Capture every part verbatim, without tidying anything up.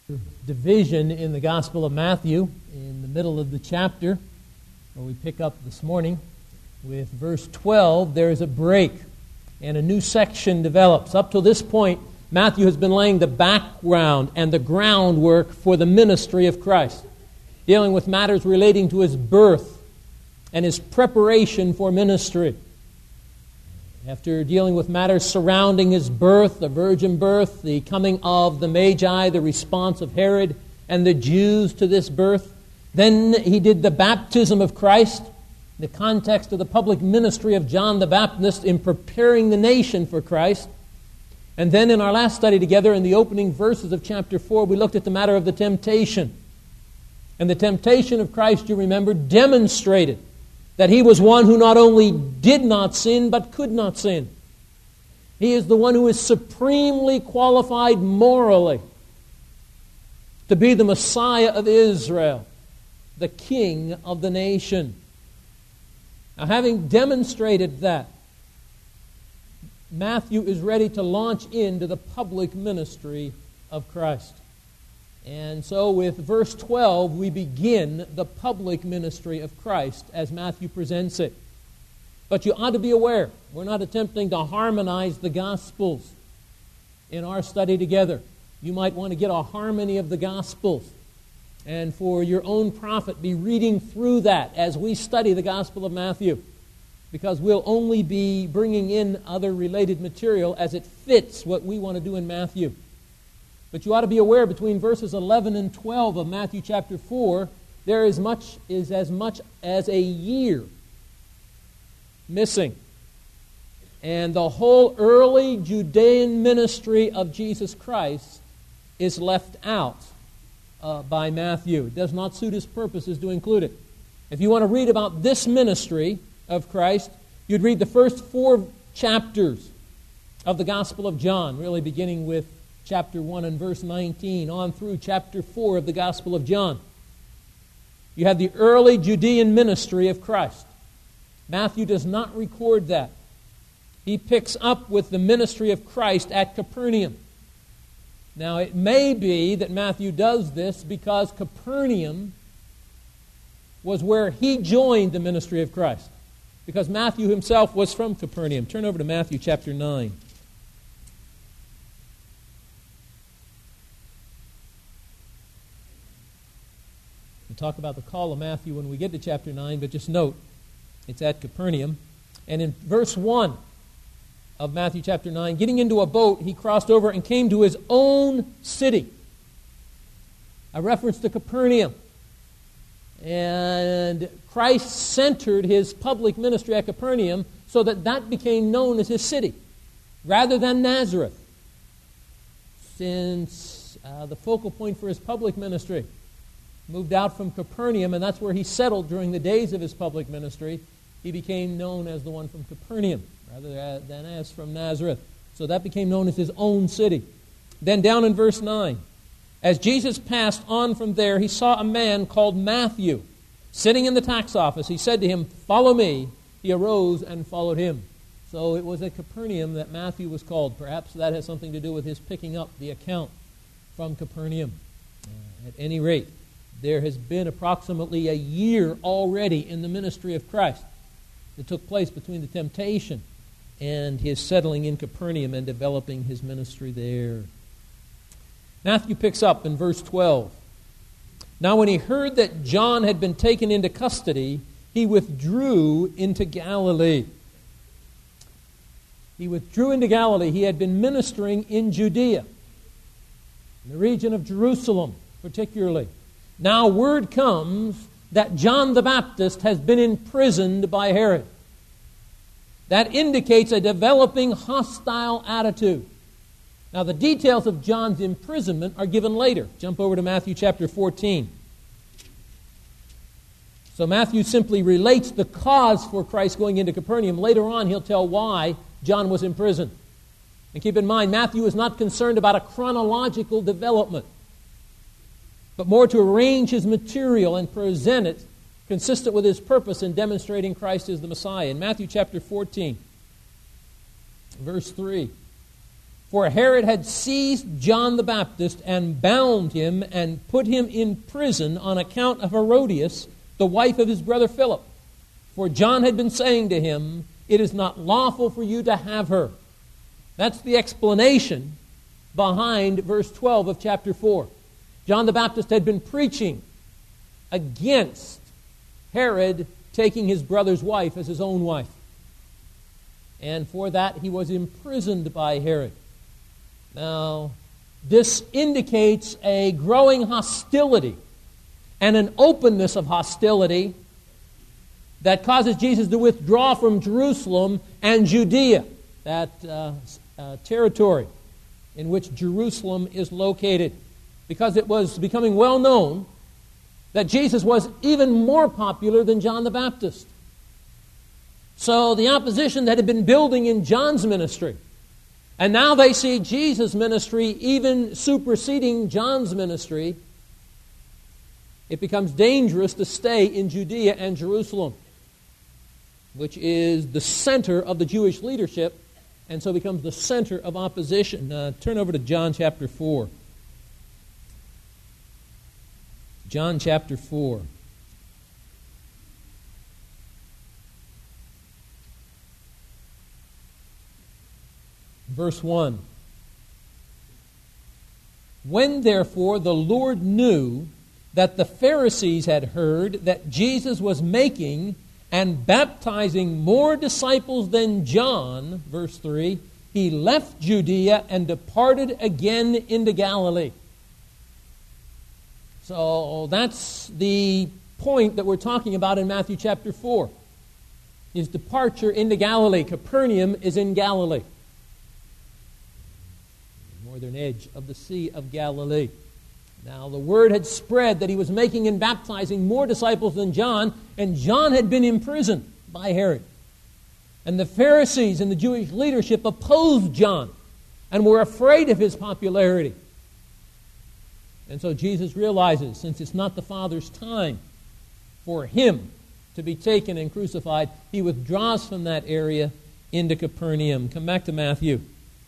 Division in the Gospel of Matthew in the middle of the chapter, where we pick up this morning with verse twelve. There is a break and a new section develops. Up to this point, Matthew has been laying the background and the groundwork for the ministry of Christ, dealing with matters relating to his birth and his preparation for ministry. After dealing with matters surrounding his birth, the virgin birth, the coming of the Magi, the response of Herod and the Jews to this birth, then he did the baptism of Christ, the context of the public ministry of John the Baptist in preparing the nation for Christ. And then in our last study together, in the opening verses of chapter four, we looked at the matter of the temptation. And the temptation of Christ, you remember, demonstrated that he was one who not only did not sin, but could not sin. He is the one who is supremely qualified morally to be the Messiah of Israel, the King of the nation. Now, having demonstrated that, Matthew is ready to launch into the public ministry of Christ. And so with verse twelve, we begin the public ministry of Christ as Matthew presents it. But you ought to be aware, we're not attempting to harmonize the Gospels in our study together. You might want to get a harmony of the Gospels, and for your own profit, be reading through that as we study the Gospel of Matthew, because we'll only be bringing in other related material as it fits what we want to do in Matthew. But you ought to be aware, between verses eleven and twelve of Matthew chapter four, there is much is as much as a year missing. And the whole early Judean ministry of Jesus Christ is left out uh, by Matthew. It does not suit his purposes to include it. If you want to read about this ministry of Christ, you'd read the first four chapters of the Gospel of John, really beginning with chapter one and verse nineteen, on through chapter four of the Gospel of John. You have the early Judean ministry of Christ. Matthew does not record that. He picks up with the ministry of Christ at Capernaum. Now, it may be that Matthew does this because Capernaum was where he joined the ministry of Christ, because Matthew himself was from Capernaum. Turn over to Matthew chapter nine. We'll talk about the call of Matthew when we get to chapter nine, but just note, it's at Capernaum. And in verse one of Matthew chapter nine, getting into a boat, he crossed over and came to his own city. A reference to Capernaum. And Christ centered his public ministry at Capernaum so that that became known as his city, rather than Nazareth, since uh, the focal point for his public ministry moved out from Capernaum, and that's where he settled during the days of his public ministry. He became known as the one from Capernaum, rather than as from Nazareth. So that became known as his own city. Then down in verse nine, as Jesus passed on from there, he saw a man called Matthew sitting in the tax office. He said to him, "Follow me." He arose and followed him. So it was at Capernaum that Matthew was called. Perhaps that has something to do with his picking up the account from Capernaum. Uh, at any rate, there has been approximately a year already in the ministry of Christ that took place between the temptation and his settling in Capernaum and developing his ministry there. Matthew picks up in verse twelve. Now when he heard that John had been taken into custody, he withdrew into Galilee. He withdrew into Galilee. He had been ministering in Judea, in the region of Jerusalem particularly. Now word comes that John the Baptist has been imprisoned by Herod. That indicates a developing hostile attitude. Now the details of John's imprisonment are given later. Jump over to Matthew chapter fourteen. So Matthew simply relates the cause for Christ going into Capernaum. Later on he'll tell why John was imprisoned. And keep in mind, Matthew is not concerned about a chronological development, but more to arrange his material and present it consistent with his purpose in demonstrating Christ as the Messiah. In Matthew chapter fourteen, verse three, For Herod had seized John the Baptist and bound him and put him in prison on account of Herodias, the wife of his brother Philip. For John had been saying to him, "It is not lawful for you to have her." That's the explanation behind verse twelve of chapter four. John the Baptist had been preaching against Herod taking his brother's wife as his own wife. And for that he was imprisoned by Herod. Now, this indicates a growing hostility and an openness of hostility that causes Jesus to withdraw from Jerusalem and Judea, that uh, uh, territory in which Jerusalem is located, because it was becoming well known that Jesus was even more popular than John the Baptist. So the opposition that had been building in John's ministry, and now they see Jesus' ministry even superseding John's ministry, it becomes dangerous to stay in Judea and Jerusalem, which is the center of the Jewish leadership, and so becomes the center of opposition. Uh, turn over to John chapter four. John chapter four. Verse one. When therefore the Lord knew that the Pharisees had heard that Jesus was making and baptizing more disciples than John, verse three, he left Judea and departed again into Galilee. So that's the point that we're talking about in Matthew chapter four. His departure into Galilee. Capernaum is in Galilee. The northern edge of the Sea of Galilee. Now the word had spread that he was making and baptizing more disciples than John, and John had been imprisoned by Herod. And the Pharisees and the Jewish leadership opposed John and were afraid of his popularity. And so Jesus realizes, since it's not the Father's time for him to be taken and crucified, he withdraws from that area into Capernaum. Come back to Matthew.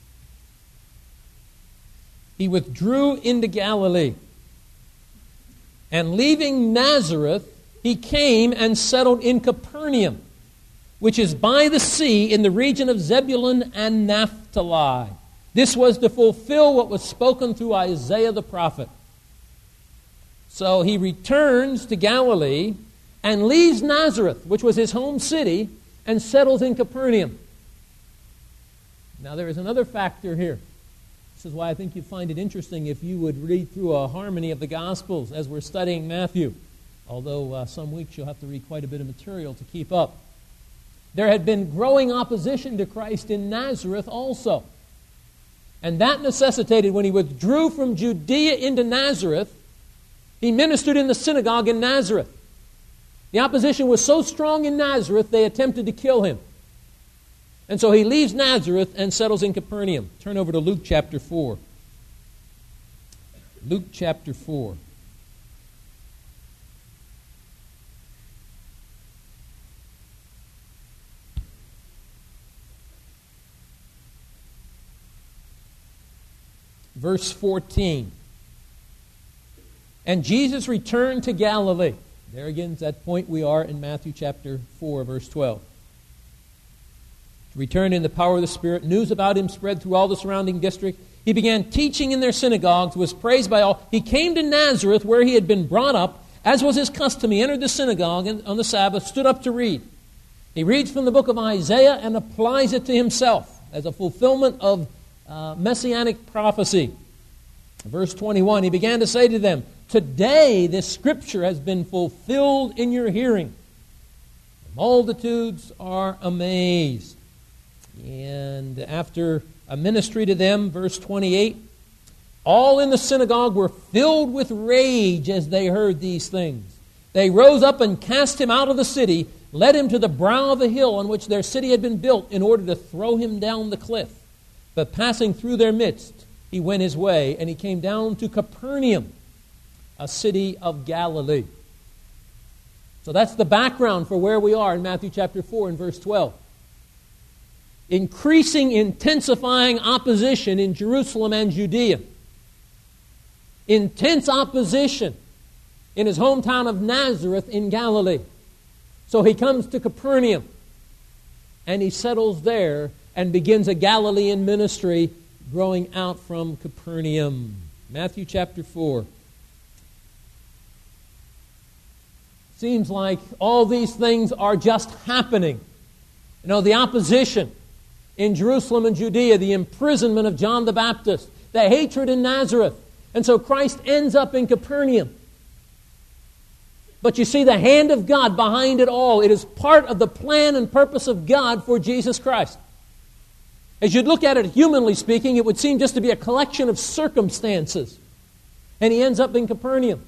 He withdrew into Galilee. And leaving Nazareth, he came and settled in Capernaum, which is by the sea in the region of Zebulun and Naphtali. This was to fulfill what was spoken through Isaiah the prophet. So he returns to Galilee and leaves Nazareth, which was his home city, and settles in Capernaum. Now there is another factor here. This is why I think you'd find it interesting if you would read through a harmony of the Gospels as we're studying Matthew. Although uh, some weeks you'll have to read quite a bit of material to keep up. There had been growing opposition to Christ in Nazareth also. And that necessitated, when he withdrew from Judea into Nazareth, he ministered in the synagogue in Nazareth. The opposition was so strong in Nazareth, they attempted to kill him. And so he leaves Nazareth and settles in Capernaum. Turn over to Luke chapter four. Luke chapter four. Verse fourteen. And Jesus returned to Galilee. There again is that point we are in Matthew chapter four, verse twelve. Returned in the power of the Spirit. News about him spread through all the surrounding district. He began teaching in their synagogues, was praised by all. He came to Nazareth, where he had been brought up. As was his custom, he entered the synagogue and on the Sabbath, stood up to read. He reads from the book of Isaiah and applies it to himself as a fulfillment of uh, messianic prophecy. Verse twenty-one, he began to say to them, "Today this scripture has been fulfilled in your hearing." The multitudes are amazed. And after a ministry to them, verse twenty-eight, all in the synagogue were filled with rage as they heard these things. They rose up and cast him out of the city, led him to the brow of a hill on which their city had been built, in order to throw him down the cliff. But passing through their midst, he went his way, and he came down to Capernaum, a city of Galilee. So that's the background for where we are in Matthew chapter four and verse twelve. increasing, intensifying opposition in Jerusalem and Judea. Intense opposition in his hometown of Nazareth in Galilee. So he comes to Capernaum, and he settles there and begins a Galilean ministry growing out from Capernaum. Matthew chapter four. Seems like all these things are just happening. You know, the opposition in Jerusalem and Judea, the imprisonment of John the Baptist, the hatred in Nazareth. And so Christ ends up in Capernaum. But you see the hand of God behind it all. It is part of the plan and purpose of God for Jesus Christ. As you'd look at it humanly speaking, it would seem just to be a collection of circumstances. And he ends up in Capernaum.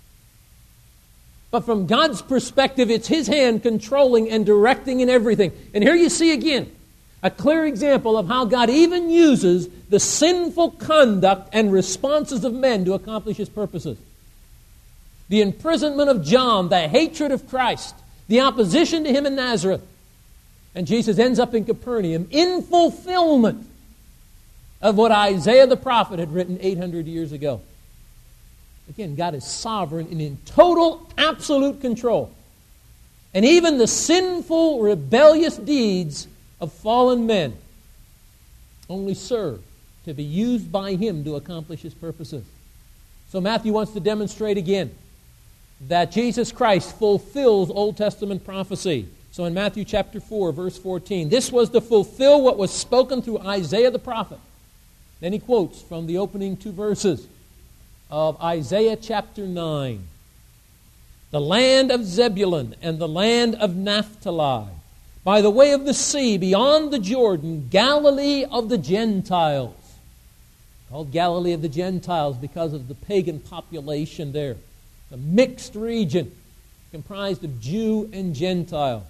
But from God's perspective, it's His hand controlling and directing in everything. And here you see again a clear example of how God even uses the sinful conduct and responses of men to accomplish His purposes. The imprisonment of John, the hatred of Christ, the opposition to Him in Nazareth. And Jesus ends up in Capernaum in fulfillment of what Isaiah the prophet had written eight hundred years ago. Again, God is sovereign and in total, absolute control. And even the sinful, rebellious deeds of fallen men only serve to be used by Him to accomplish His purposes. So Matthew wants to demonstrate again that Jesus Christ fulfills Old Testament prophecy. So in Matthew chapter four, verse fourteen, this was to fulfill what was spoken through Isaiah the prophet. Then he quotes from the opening two verses of Isaiah chapter nine. The land of Zebulun and the land of Naphtali, by the way of the sea, beyond the Jordan, Galilee of the Gentiles. Called Galilee of the Gentiles because of the pagan population there. A mixed region comprised of Jew and Gentile.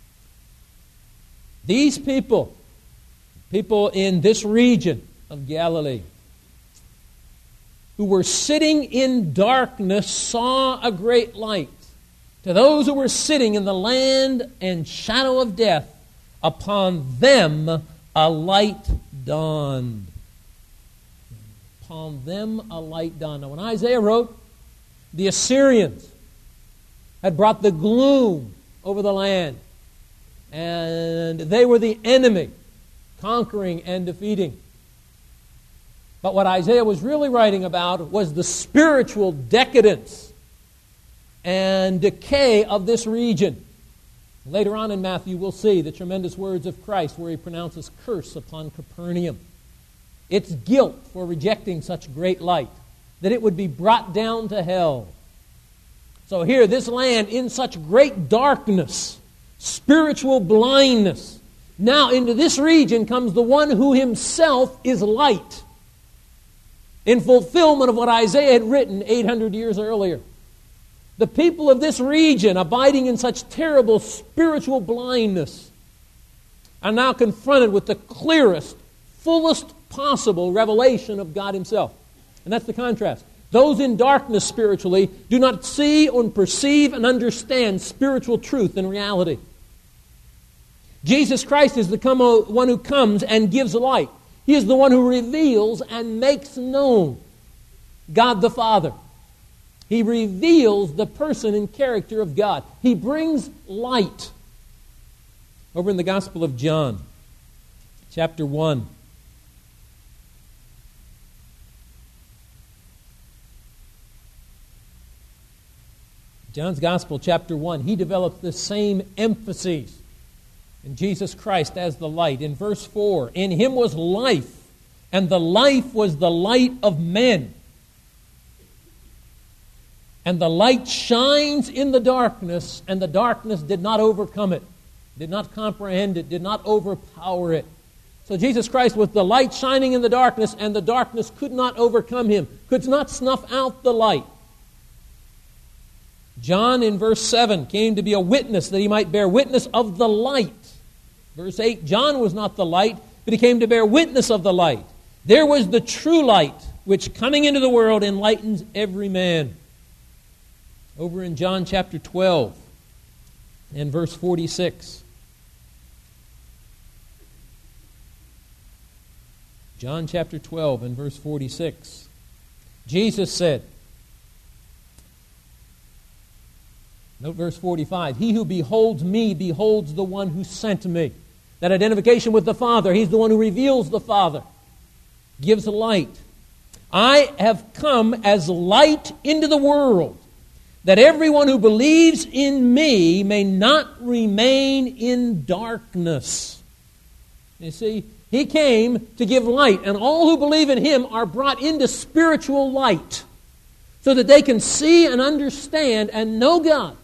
These people, people in this region of Galilee, who were sitting in darkness, saw a great light. To those who were sitting in the land and shadow of death, upon them a light dawned. Upon them a light dawned. Now when Isaiah wrote, the Assyrians had brought the gloom over the land. And they were the enemy, conquering and defeating. But what Isaiah was really writing about was the spiritual decadence and decay of this region. Later on in Matthew, we'll see the tremendous words of Christ where He pronounces curse upon Capernaum. Its guilt for rejecting such great light, that it would be brought down to hell. So here, this land in such great darkness, spiritual blindness. Now into this region comes the one who Himself is light, in fulfillment of what Isaiah had written eight hundred years earlier. The people of this region, abiding in such terrible spiritual blindness, are now confronted with the clearest, fullest possible revelation of God Himself. And that's the contrast. Those in darkness spiritually do not see or perceive and understand spiritual truth and reality. Jesus Christ is the one who comes and gives light. He is the one who reveals and makes known God the Father. He reveals the person and character of God. He brings light. Over in the Gospel of John, chapter one. John's Gospel, chapter one, he develops the same emphases in Jesus Christ as the light. In verse four, in Him was life, and the life was the light of men. And the light shines in the darkness, and the darkness did not overcome it, did not comprehend it, did not overpower it. So Jesus Christ was the light shining in the darkness, and the darkness could not overcome Him, could not snuff out the light. John, in verse seven, came to be a witness that he might bear witness of the light. Verse eight, John was not the light, but he came to bear witness of the light. There was the true light, which coming into the world enlightens every man. Over in John chapter twelve and verse forty-six. John chapter twelve and verse forty-six. Jesus said, note verse forty-five, "He who beholds me beholds the one who sent me." That identification with the Father. He's the one who reveals the Father, gives light. "I have come as light into the world, that everyone who believes in me may not remain in darkness." You see, He came to give light, and all who believe in Him are brought into spiritual light so that they can see and understand and know God.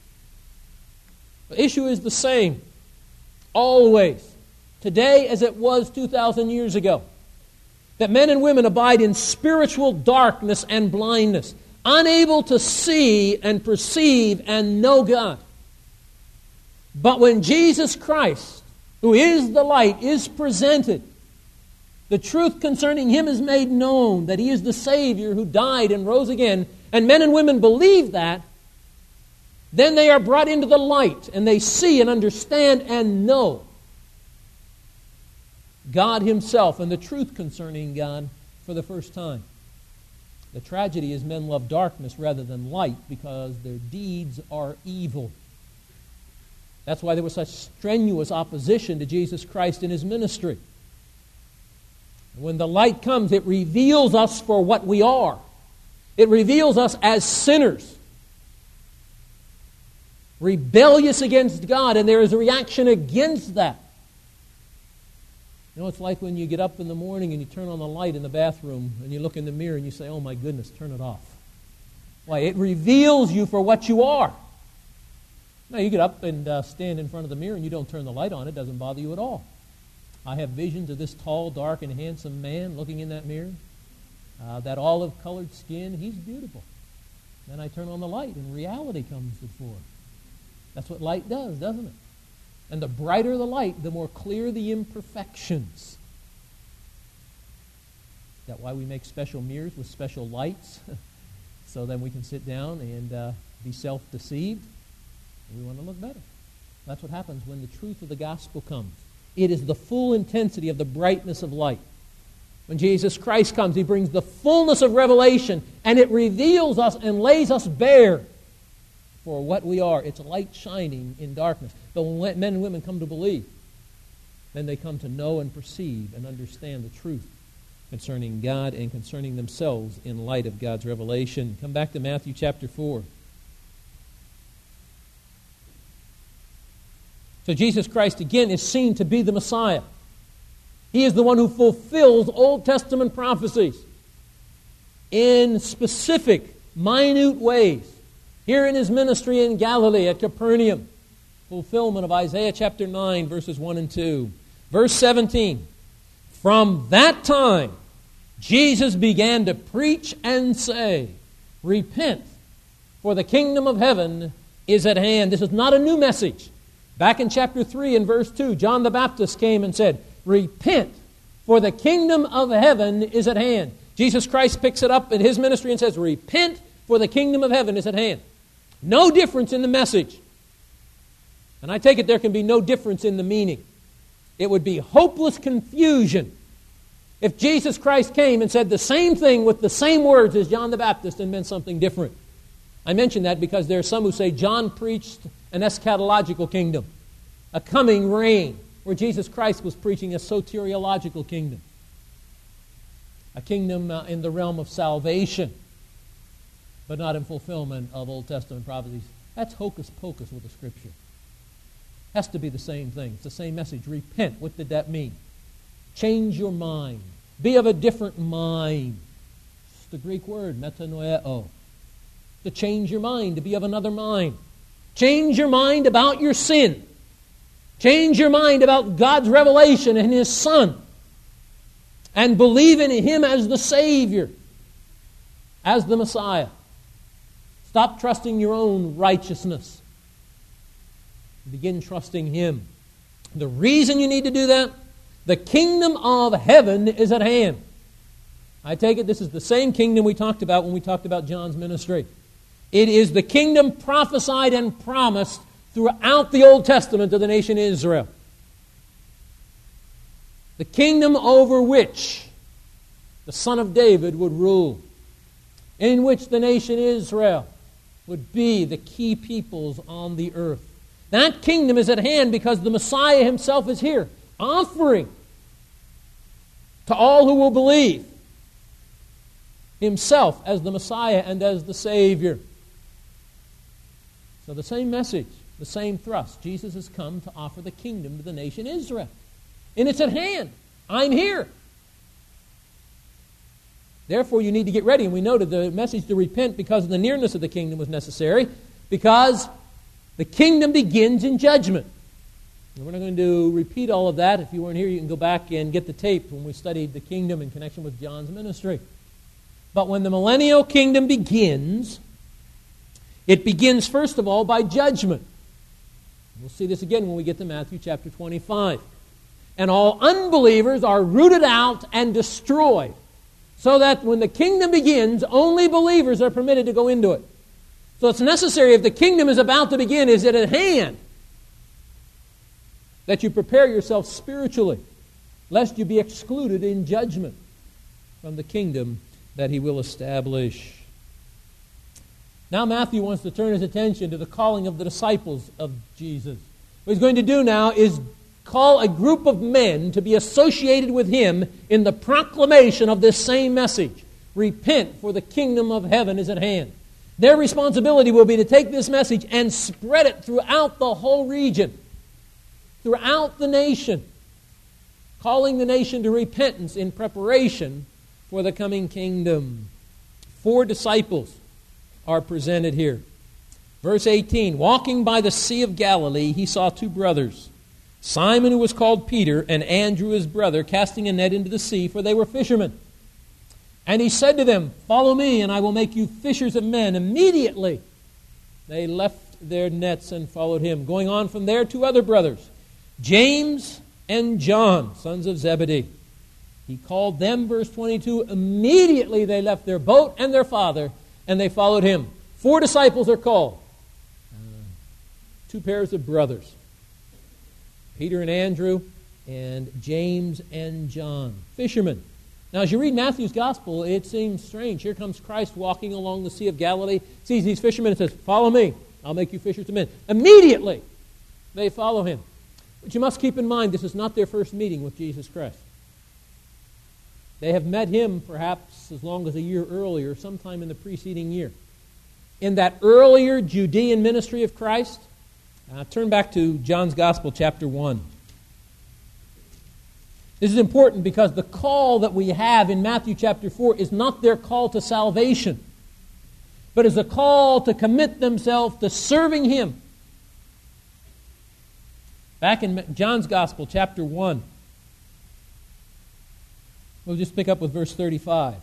The issue is the same, always, today as it was two thousand years ago, that men and women abide in spiritual darkness and blindness, unable to see and perceive and know God. But when Jesus Christ, who is the light, is presented, the truth concerning Him is made known, that He is the Savior who died and rose again, and men and women believe that, then they are brought into the light, and they see and understand and know God Himself and the truth concerning God for the first time. The tragedy is men love darkness rather than light because their deeds are evil. That's why there was such strenuous opposition to Jesus Christ in His ministry. When the light comes, it reveals us for what we are. It reveals us as sinners, rebellious against God, and there is a reaction against that. You know, it's like when you get up in the morning and you turn on the light in the bathroom and you look in the mirror and you say, "Oh my goodness, turn it off." Why? It reveals you for what you are. Now, you get up and uh, stand in front of the mirror and you don't turn the light on. It doesn't bother you at all. I have visions of this tall, dark, and handsome man looking in that mirror. Uh, that olive-colored skin, he's beautiful. Then I turn on the light and reality comes before. That's what light does, doesn't it? And the brighter the light, the more clear the imperfections. Is that why we make special mirrors with special lights? So then we can sit down and uh, be self-deceived. We want to look better. That's what happens when the truth of the gospel comes. It is the full intensity of the brightness of light. When Jesus Christ comes, He brings the fullness of revelation, and it reveals us and lays us bare for what we are. It's light shining in darkness. But when men and women come to believe, then they come to know and perceive and understand the truth concerning God and concerning themselves in light of God's revelation. Come back to Matthew chapter four. So Jesus Christ again is seen to be the Messiah. He is the one who fulfills Old Testament prophecies in specific, minute ways. Here in His ministry in Galilee at Capernaum, fulfillment of Isaiah chapter nine, verses one and two. Verse seventeen, "From that time Jesus began to preach and say, 'Repent, for the kingdom of heaven is at hand.'" This is not a new message. Back in chapter three and verse two, John the Baptist came and said, "Repent, for the kingdom of heaven is at hand." Jesus Christ picks it up in His ministry and says, "Repent, for the kingdom of heaven is at hand." No difference in the message. And I take it there can be no difference in the meaning. It would be hopeless confusion if Jesus Christ came and said the same thing with the same words as John the Baptist and meant something different. I mention that because there are some who say John preached an eschatological kingdom, a coming reign, where Jesus Christ was preaching a soteriological kingdom, a kingdom uh, in the realm of salvation, but not in fulfillment of Old Testament prophecies. That's hocus pocus with the Scripture. Has to be the same thing. It's the same message. Repent. What did that mean? Change your mind. Be of a different mind. It's the Greek word, metanoeo. To change your mind, to be of another mind. Change your mind about your sin. Change your mind about God's revelation in His Son. And believe in Him as the Savior, as the Messiah. Stop trusting your own righteousness. Begin trusting Him. The reason you need to do that, the kingdom of heaven is at hand. I take it this is the same kingdom we talked about when we talked about John's ministry. It is the kingdom prophesied and promised throughout the Old Testament to the nation Israel. The kingdom over which the son of David, would rule, in which the nation Israel would be the key peoples on the earth. That kingdom is at hand because the Messiah himself is here, offering to all who will believe himself as the Messiah and as the Savior. So the same message, the same thrust. Jesus has come to offer the kingdom to the nation Israel. And it's at hand. I'm here. Therefore, you need to get ready. And we noted the message to repent because of the nearness of the kingdom was necessary, because the kingdom begins in judgment. And we're not going to repeat all of that. If you weren't here, you can go back and get the tape when we studied the kingdom in connection with John's ministry. But when the millennial kingdom begins, it begins, first of all, by judgment. We'll see this again when we get to Matthew chapter twenty-five. And all unbelievers are rooted out and destroyed, so that when the kingdom begins, only believers are permitted to go into it. So it's necessary, if the kingdom is about to begin, is it at hand, that you prepare yourself spiritually, lest you be excluded in judgment from the kingdom that he will establish. Now Matthew wants to turn his attention to the calling of the disciples of Jesus. What he's going to do now is call a group of men to be associated with him in the proclamation of this same message. Repent, for the kingdom of heaven is at hand. Their responsibility will be to take this message and spread it throughout the whole region, throughout the nation, calling the nation to repentance in preparation for the coming kingdom. Four disciples are presented here. Verse eighteen, walking by the Sea of Galilee, he saw two brothers, Simon, who was called Peter, and Andrew, his brother, casting a net into the sea, for they were fishermen. And he said to them, follow me, and I will make you fishers of men. Immediately they left their nets and followed him. Going on from there, two other brothers, James and John, sons of Zebedee. He called them, verse twenty-two, immediately they left their boat and their father, and they followed him. Four disciples are called. Uh, two pairs of brothers, Peter and Andrew, and James and John, fishermen. Now, as you read Matthew's gospel, it seems strange. Here comes Christ walking along the Sea of Galilee, sees these fishermen and says, follow me, I'll make you fishers of men. Immediately, they follow him. But you must keep in mind, this is not their first meeting with Jesus Christ. They have met him perhaps as long as a year earlier, sometime in the preceding year. In that earlier Judean ministry of Christ, uh, turn back to John's Gospel, chapter one. This is important because the call that we have in Matthew chapter four is not their call to salvation, but is a call to commit themselves to serving him. Back in John's Gospel, chapter one, we'll just pick up with verse thirty-five.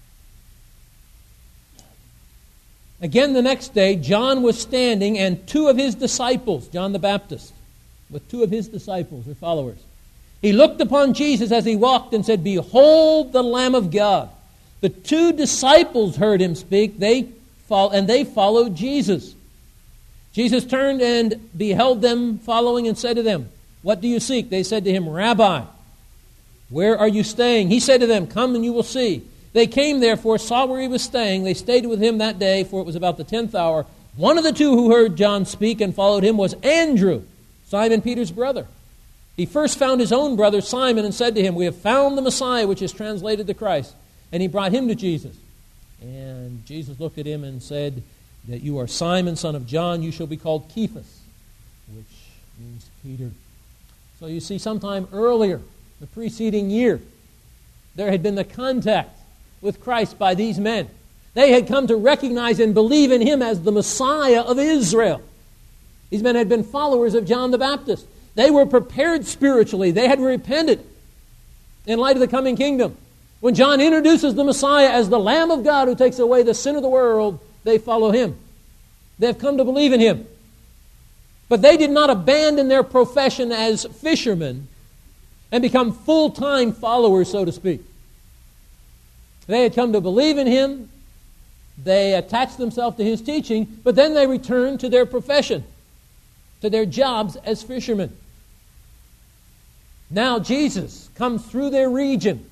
Again the next day, John was standing, and two of his disciples, John the Baptist, with two of his disciples or followers, he looked upon Jesus as he walked and said, behold the Lamb of God. The two disciples heard him speak, they fol- and they followed Jesus. Jesus turned and beheld them following and said to them, what do you seek? They said to him, Rabbi, where are you staying? He said to them, come and you will see. They came therefore, saw where he was staying. They stayed with him that day, for it was about the tenth hour. One of the two who heard John speak and followed him was Andrew, Simon Peter's brother. He first found his own brother Simon and said to him, we have found the Messiah, which is translated the Christ. And he brought him to Jesus. And Jesus looked at him and said, that you are Simon, son of John, you shall be called Cephas, which means Peter. So you see, sometime earlier, the preceding year, there had been the contact with Christ by these men. They had come to recognize and believe in him as the Messiah of Israel. These men had been followers of John the Baptist. They were prepared spiritually. They had repented in light of the coming kingdom. When John introduces the Messiah as the Lamb of God who takes away the sin of the world, they follow him. They have come to believe in him. But they did not abandon their profession as fishermen and become full-time followers, so to speak. They had come to believe in him. They attached themselves to his teaching, but then they returned to their profession, to their jobs as fishermen. Now Jesus comes through their region,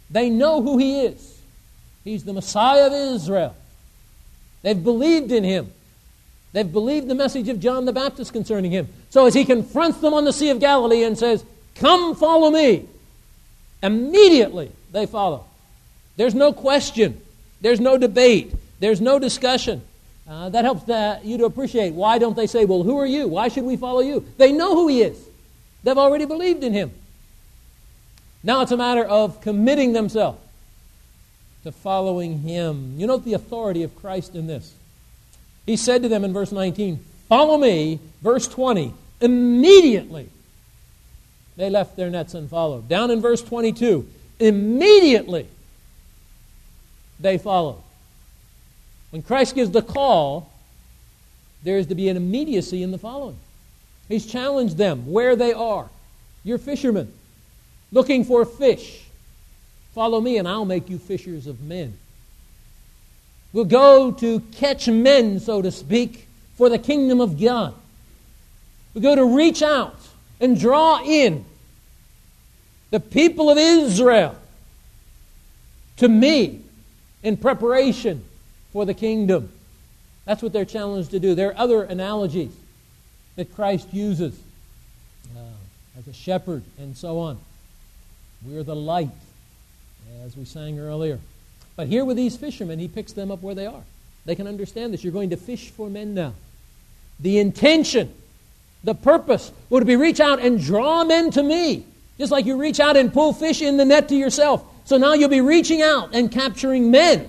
They know who He is. He's the Messiah of Israel. They've believed in Him. They've believed the message of John the Baptist concerning Him. So as He confronts them on the Sea of Galilee and says, "Come follow me," immediately they follow. There's no question. There's no debate. There's no discussion. Uh, that helps uh, you to appreciate why don't they say, "Well, who are you? Why should we follow you?" They know who He is. They've already believed in Him. Now it's a matter of committing themselves to following Him. You note the authority of Christ in this. He said to them in verse nineteen, "Follow me." Verse twenty, immediately they left their nets and followed. Down in verse twenty-two, immediately they followed. When Christ gives the call, there is to be an immediacy in the following. He's challenged them where they are. You're fishermen looking for fish. Follow me and I'll make you fishers of men. We'll go to catch men, so to speak, for the kingdom of God. We'll go to reach out and draw in the people of Israel to me in preparation for the kingdom. That's what they're challenged to do. There are other analogies that Christ uses uh, as a shepherd and so on. We're the light, as we sang earlier. But here with these fishermen, He picks them up where they are. They can understand this. You're going to fish for men now. The intention, the purpose would be reach out and draw men to me. Just like you reach out and pull fish in the net to yourself. So now you'll be reaching out and capturing men.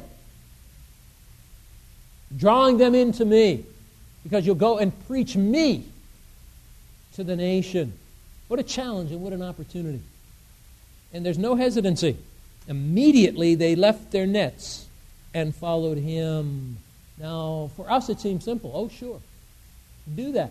Drawing them into me. Because you'll go and preach me to the nation. What a challenge and what an opportunity. And there's no hesitancy. Immediately they left their nets and followed Him. Now, for us it seems simple. Oh, sure. Do that.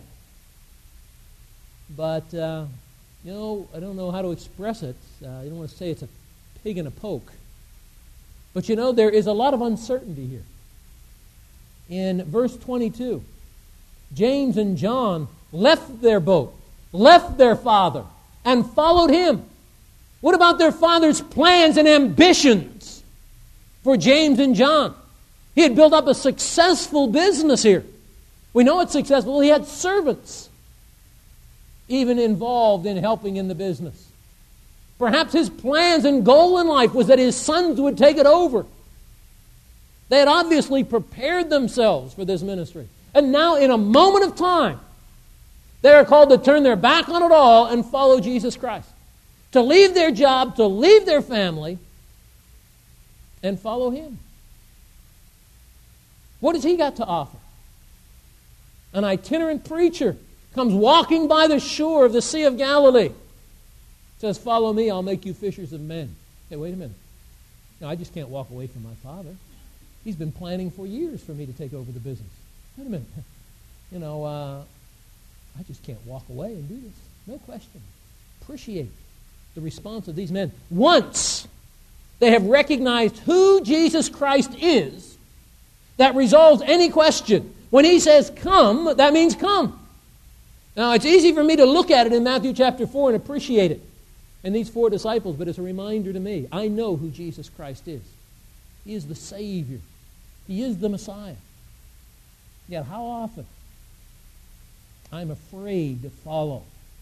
But, uh, you know, I don't know how to express it. Uh, I don't want to say it's a pig in a poke. But, you know, there is a lot of uncertainty here. In verse twenty-two, James and John left their boat, left their father, and followed Him. What about their father's plans and ambitions for James and John? He had built up a successful business here. We know it's successful. He had servants even involved in helping in the business. Perhaps his plans and goal in life was that his sons would take it over. They had obviously prepared themselves for this ministry. And now in a moment of time, they are called to turn their back on it all and follow Jesus Christ. To leave their job, to leave their family, and follow Him. What has He got to offer? An itinerant preacher comes walking by the shore of the Sea of Galilee. Says, "Follow me, I'll make you fishers of men." Hey, wait a minute. No, I just can't walk away from my Father. He's been planning for years for me to take over the business. Wait a minute. You know, uh, I just can't walk away and do this. No question. Appreciate the response of these men. Once they have recognized who Jesus Christ is, that resolves any question. When He says come, that means come. Now, it's easy for me to look at it in Matthew chapter four and appreciate it in these four disciples, but it's a reminder to me. I know who Jesus Christ is. He is the Savior. He is the Messiah. Yet how often I'm afraid to follow.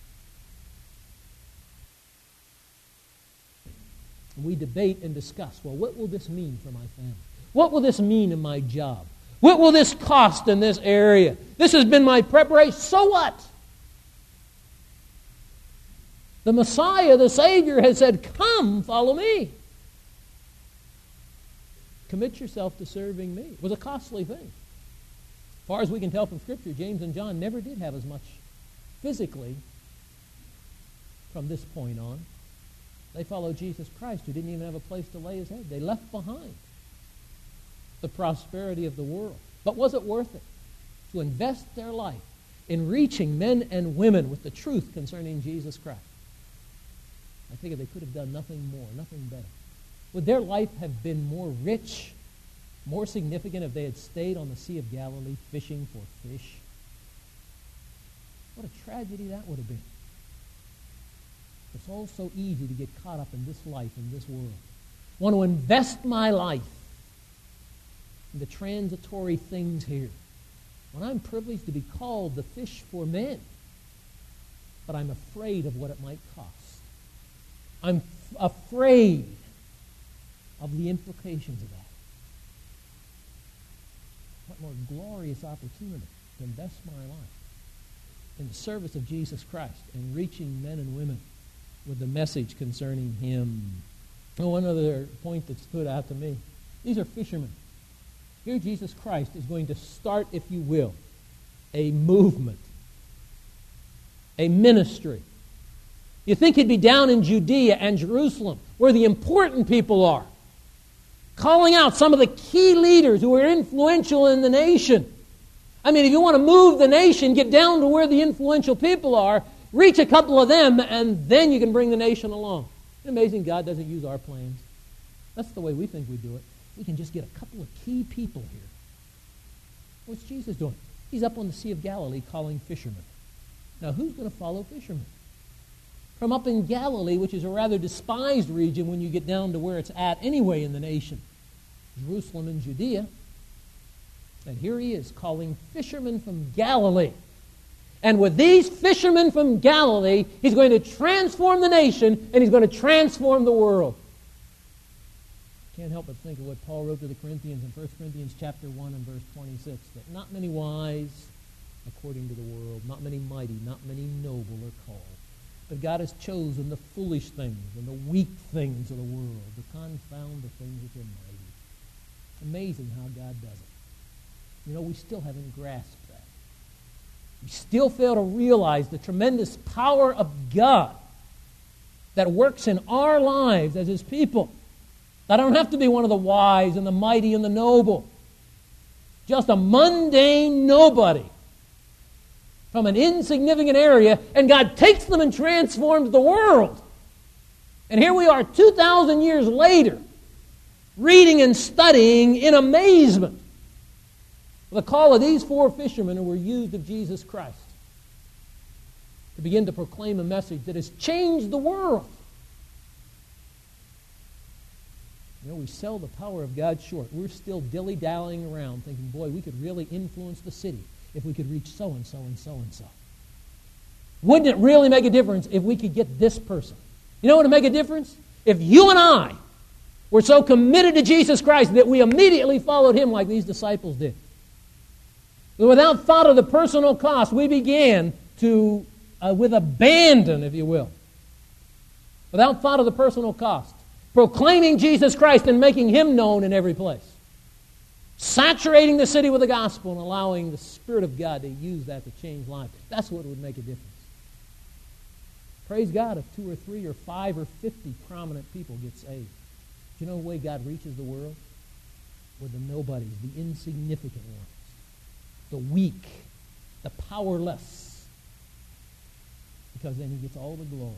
We debate and discuss, well, what will this mean for my family? What will this mean in my job? What will this cost in this area? This has been my preparation. So what? The Messiah, the Savior, has said, "Come, follow me." Commit yourself to serving me. It was a costly thing. As far as we can tell from Scripture, James and John never did have as much physically from this point on. They followed Jesus Christ, who didn't even have a place to lay His head. They left behind the prosperity of the world. But was it worth it to invest their life in reaching men and women with the truth concerning Jesus Christ? I figure they could have done nothing more, nothing better. Would their life have been more rich, more significant if they had stayed on the Sea of Galilee fishing for fish? What a tragedy that would have been. It's all so easy to get caught up in this life, in this world. I want to invest my life in the transitory things here. When I'm privileged to be called the fish for men, but I'm afraid of what it might cost. I'm f- afraid of the implications of that. What more glorious opportunity to invest my life in the service of Jesus Christ and reaching men and women with the message concerning Him. Oh, one other point that stood out to me. These are fishermen. Here Jesus Christ is going to start, if you will, a movement, a ministry. You think He'd be down in Judea and Jerusalem, where the important people are, calling out some of the key leaders who are influential in the nation. I mean, if you want to move the nation, get down to where the influential people are, reach a couple of them, and then you can bring the nation along. Isn't it amazing God doesn't use our plans? That's the way we think we do it. We can just get a couple of key people here. What's Jesus doing? He's up on the Sea of Galilee calling fishermen. Now, who's going to follow fishermen? From up in Galilee, which is a rather despised region when you get down to where it's at anyway in the nation, Jerusalem and Judea. And here He is calling fishermen from Galilee. And with these fishermen from Galilee, He's going to transform the nation and He's going to transform the world. Can't help but think of what Paul wrote to the Corinthians in First Corinthians chapter one and verse twenty-six, that not many wise according to the world, not many mighty, not many noble are called. But God has chosen the foolish things and the weak things of the world to confound the things which are mighty. Amazing how God does it. You know, we still haven't grasped that. We still fail to realize the tremendous power of God that works in our lives as His people. I don't have to be one of the wise and the mighty and the noble. Just a mundane nobody from an insignificant area, and God takes them and transforms the world. And here we are two thousand years later, reading and studying in amazement the call of these four fishermen who were used of Jesus Christ to begin to proclaim a message that has changed the world. You know, we sell the power of God short. We're still dilly-dallying around thinking, boy, we could really influence the city if we could reach so-and-so and so-and-so. Wouldn't it really make a difference if we could get this person? You know what would make a difference? If you and I were so committed to Jesus Christ that we immediately followed Him like these disciples did. Without thought of the personal cost, we began to, uh, with abandon, if you will, without thought of the personal cost, proclaiming Jesus Christ and making Him known in every place. Saturating the city with the gospel and allowing the Spirit of God to use that to change lives. That's what would make a difference. Praise God if two or three or five or fifty prominent people get saved. Do you know the way God reaches the world? With the nobodies, the insignificant ones, the weak, the powerless. Because then He gets all the glory.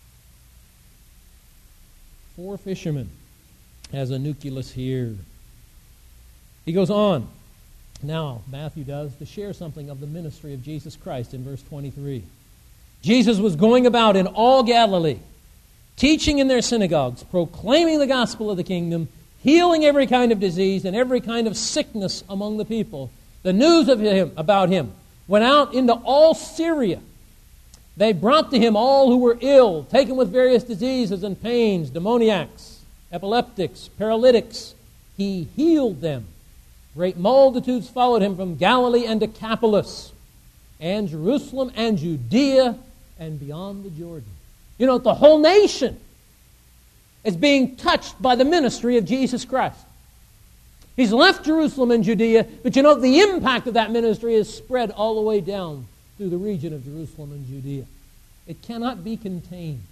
Four fishermen has a nucleus here. He goes on. Now, Matthew does, to share something of the ministry of Jesus Christ in verse twenty-three. Jesus was going about in all Galilee, teaching in their synagogues, proclaiming the gospel of the kingdom, healing every kind of disease and every kind of sickness among the people. The news of him about Him went out into all Syria. They brought to Him all who were ill, taken with various diseases and pains, demoniacs, epileptics, paralytics. He healed them. Great multitudes followed Him from Galilee and Decapolis, and Jerusalem and Judea and beyond the Jordan. You know, the whole nation is being touched by the ministry of Jesus Christ. He's left Jerusalem and Judea, but you know, the impact of that ministry is spread all the way down through the region of Jerusalem and Judea. It cannot be contained.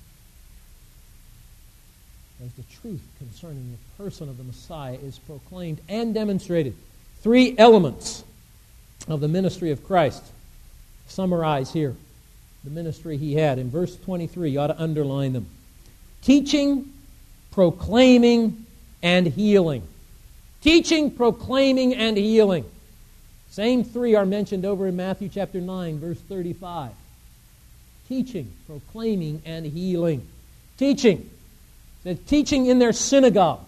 As the truth concerning the person of the Messiah is proclaimed and demonstrated. Three elements of the ministry of Christ summarize here the ministry He had. In verse twenty-three, you ought to underline them. Teaching, proclaiming, and healing. Teaching, proclaiming, and healing. Same three are mentioned over in Matthew chapter nine, verse thirty-five. Teaching, proclaiming, and healing. Teaching. They're teaching in their synagogues.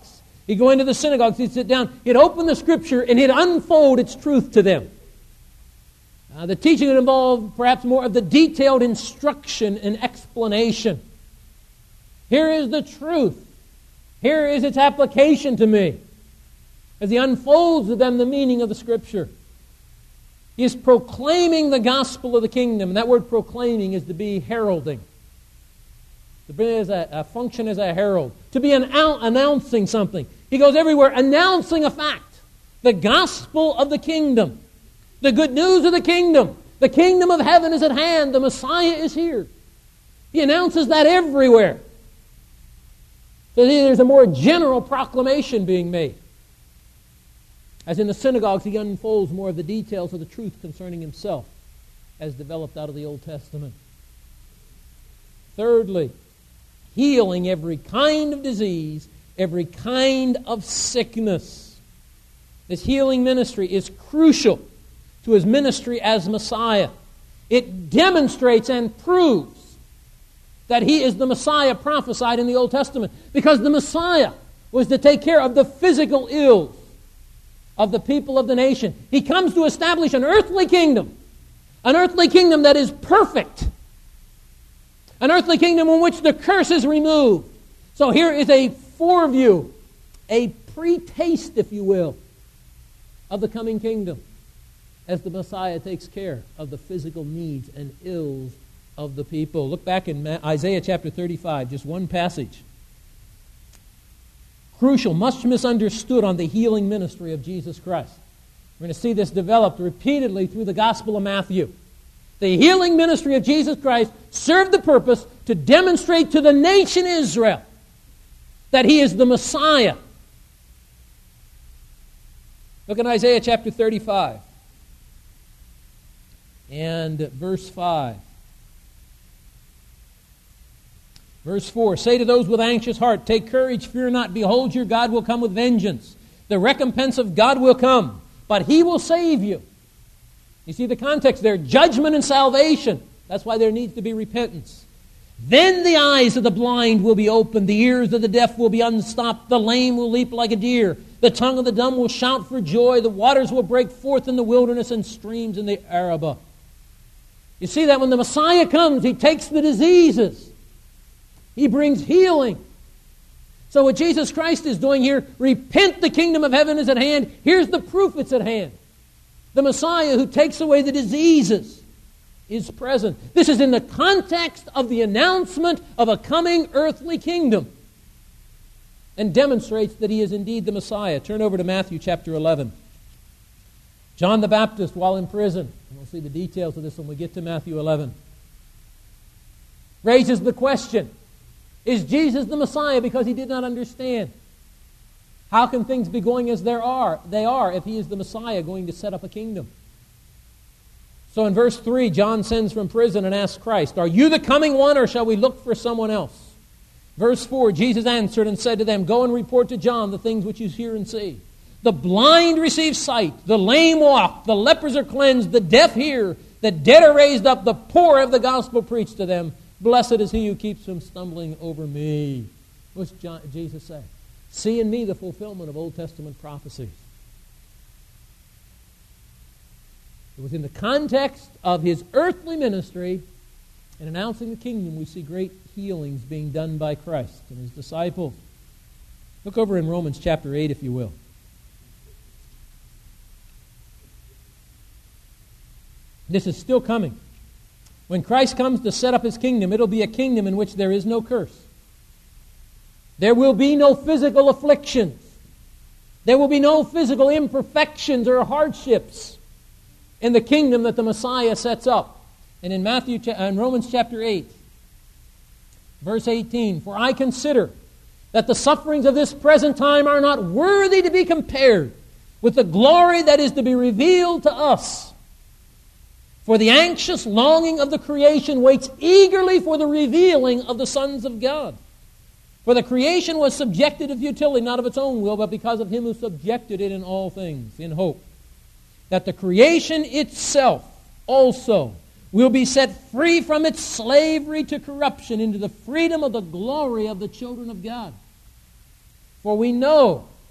He'd go into the synagogues, he'd sit down, he'd open the Scripture, and he'd unfold its truth to them. Uh, the teaching would involve perhaps more of the detailed instruction and explanation. Here is the truth. Here is its application to me. As he unfolds to them the meaning of the Scripture. He is proclaiming the gospel of the kingdom. And that word proclaiming is to be heralding. To be as a, a function as a herald. To be an out, announcing something. He goes everywhere announcing a fact. The gospel of the kingdom. The good news of the kingdom. The kingdom of heaven is at hand. The Messiah is here. He announces that everywhere. So there's a more general proclamation being made. As in the synagogues, he unfolds more of the details of the truth concerning himself as developed out of the Old Testament. Thirdly, healing every kind of disease, every kind of sickness. This healing ministry is crucial to his ministry as Messiah. It demonstrates and proves that he is the Messiah prophesied in the Old Testament, because the Messiah was to take care of the physical ills of the people of the nation. He comes to establish an earthly kingdom, an earthly kingdom that is perfect, an earthly kingdom in which the curse is removed. So here is a foreview, a pre-taste, if you will, of the coming kingdom as the Messiah takes care of the physical needs and ills of the people. Look back in Isaiah chapter thirty-five, just one passage. Crucial, much misunderstood on the healing ministry of Jesus Christ. We're going to see this developed repeatedly through the Gospel of Matthew. The healing ministry of Jesus Christ served the purpose to demonstrate to the nation Israel that he is the Messiah. Look at Isaiah chapter thirty-five and verse five. Verse four, say to those with anxious heart, take courage, fear not, behold, your God will come with vengeance. The recompense of God will come, but he will save you. You see the context there, judgment and salvation. That's why there needs to be repentance. Then the eyes of the blind will be opened, the ears of the deaf will be unstopped, the lame will leap like a deer, the tongue of the dumb will shout for joy, the waters will break forth in the wilderness and streams in the Arabah. You see that when the Messiah comes, he takes the diseases. He brings healing. So what Jesus Christ is doing here, repent, the kingdom of heaven is at hand. Here's the proof it's at hand. The Messiah who takes away the diseases is present. This is in the context of the announcement of a coming earthly kingdom and demonstrates that he is indeed the Messiah. Turn over to Matthew chapter eleven. John the Baptist, while in prison, and we'll see the details of this when we get to Matthew eleven, raises the question, is Jesus the Messiah? Because he did not understand. How can things be going as there are? They are if he is the Messiah going to set up a kingdom. So in verse three, John sends from prison and asks Christ, are you the coming one, or shall we look for someone else? Verse four, Jesus answered and said to them, go and report to John the things which you hear and see. The blind receive sight, the lame walk, the lepers are cleansed, the deaf hear, the dead are raised up, the poor have the gospel preached to them. Blessed is he who keeps from stumbling over me. What's John, Jesus say? See in me the fulfillment of Old Testament prophecies. Within the context of his earthly ministry and announcing the kingdom, we see great healings being done by Christ and his disciples. Look over in Romans chapter eight, if you will. This is still coming. When Christ comes to set up his kingdom, it'll be a kingdom in which there is no curse. There will be no physical afflictions. There will be no physical imperfections or hardships in the kingdom that the Messiah sets up. And in Matthew, in Romans chapter eight, verse eighteen, for I consider that the sufferings of this present time are not worthy to be compared with the glory that is to be revealed to us. For the anxious longing of the creation waits eagerly for the revealing of the sons of God. For the creation was subjected to futility, not of its own will, but because of him who subjected it in all things, in hope that the creation itself also will be set free from its slavery to corruption into the freedom of the glory of the children of God. For we know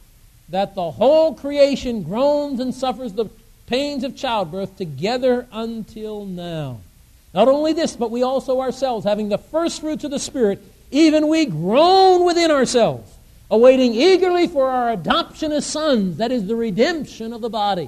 that the whole creation groans and suffers the pains of childbirth together until now. Not only this, but we also ourselves, having the first fruits of the Spirit, even we groan within ourselves, awaiting eagerly for our adoption as sons, that is the redemption of the body.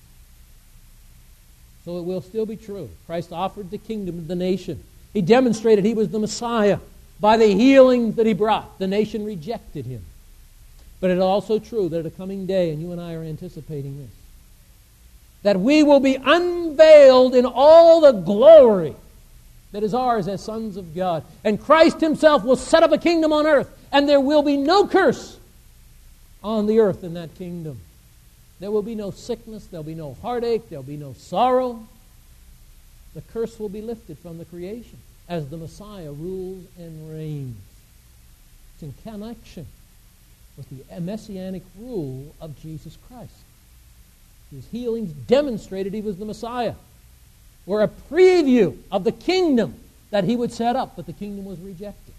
So it will still be true. Christ offered the kingdom to the nation. He demonstrated He was the Messiah by the healings that He brought. The nation rejected Him. But it is also true that at a coming day, and you and I are anticipating this, that we will be unveiled in all the glory that is ours as sons of God. And Christ Himself will set up a kingdom on earth, and there will be no curse on the earth in that kingdom. There will be no sickness, there will be no heartache, there will be no sorrow. The curse will be lifted from the creation as the Messiah rules and reigns. It's in connection with the messianic rule of Jesus Christ. His healings demonstrated He was the Messiah, were a preview of the kingdom that He would set up, but the kingdom was rejected.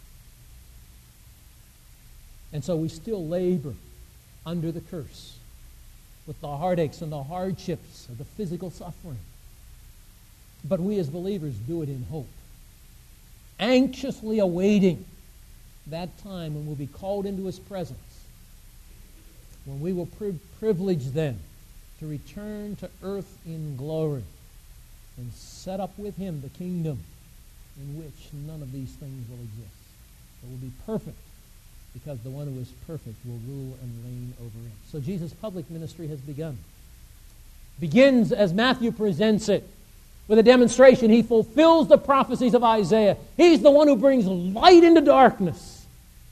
And so we still labor under the curse with the heartaches and the hardships of the physical suffering. But we as believers do it in hope, anxiously awaiting that time when we'll be called into His presence, when we will be privileged then to return to earth in glory and set up with Him the kingdom in which none of these things will exist. It will be perfect because the one who is perfect will rule and reign over it. So Jesus' public ministry has begun. Begins as Matthew presents it with a demonstration. He fulfills the prophecies of Isaiah. He's the one who brings light into darkness,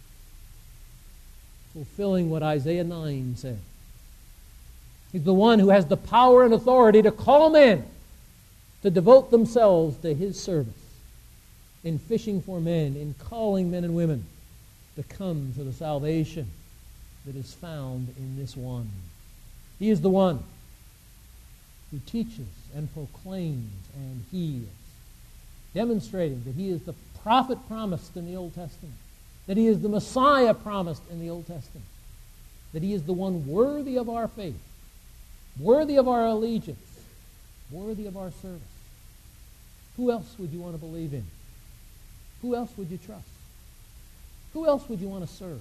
fulfilling what Isaiah nine said. He's the one who has the power and authority to call men to devote themselves to His service in fishing for men, in calling men and women to come to the salvation that is found in this one. He is the one who teaches and proclaims and heals, demonstrating that He is the prophet promised in the Old Testament, that He is the Messiah promised in the Old Testament, that He is the one worthy of our faith, worthy of our allegiance, worthy of our service. Who else would you want to believe in? Who else would you trust? Who else would you want to serve?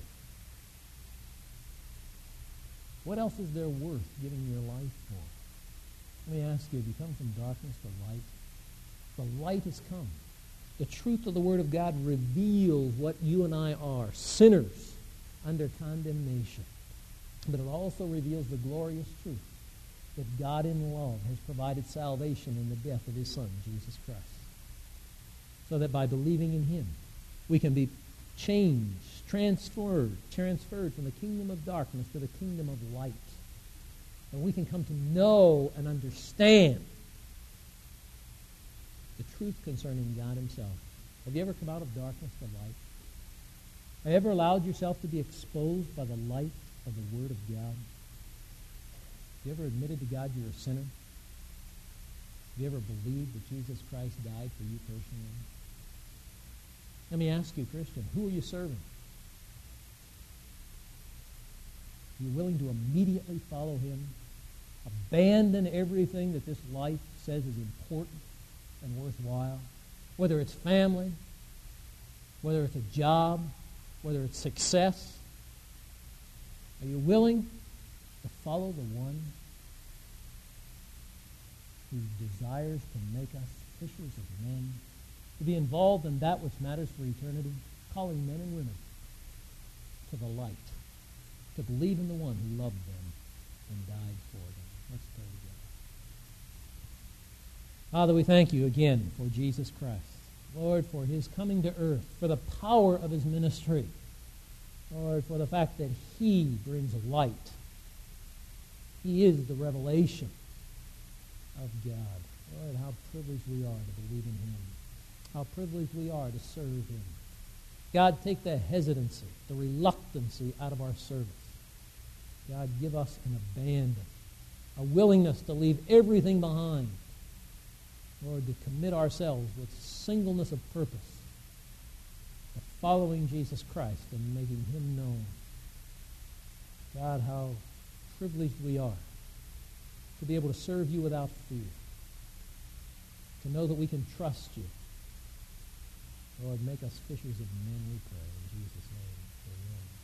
What else is there worth giving your life for? Let me ask you, have you come from darkness to light? The light has come. The truth of the Word of God reveals what you and I are, sinners under condemnation. But it also reveals the glorious truth that God in love has provided salvation in the death of His Son, Jesus Christ. So that by believing in Him, we can be changed, transferred, transferred from the kingdom of darkness to the kingdom of light. And we can come to know and understand the truth concerning God Himself. Have you ever come out of darkness to light? Have you ever allowed yourself to be exposed by the light of the Word of God? Have you ever admitted to God you're a sinner? Have you ever believed that Jesus Christ died for you personally? Let me ask you, Christian, who are you serving? Are you willing to immediately follow Him? Abandon everything that this life says is important and worthwhile? Whether it's family, whether it's a job, whether it's success. Are you willing to follow the one who desires to make us fishers of men, to be involved in that which matters for eternity, calling men and women to the light, to believe in the one who loved them and died for them? Let's pray together. Father, we thank You again for Jesus Christ. Lord, for His coming to earth, for the power of His ministry. Lord, for the fact that He brings light. He is the revelation of God. Lord, how privileged we are to believe in Him. How privileged we are to serve Him. God, take the hesitancy, the reluctancy out of our service. God, give us an abandon, a willingness to leave everything behind. Lord, to commit ourselves with singleness of purpose to following Jesus Christ and making Him known. God, how privileged we are to be able to serve you without fear, to know that we can trust you. Lord, make us fishers of men, we pray. In Jesus' name, amen.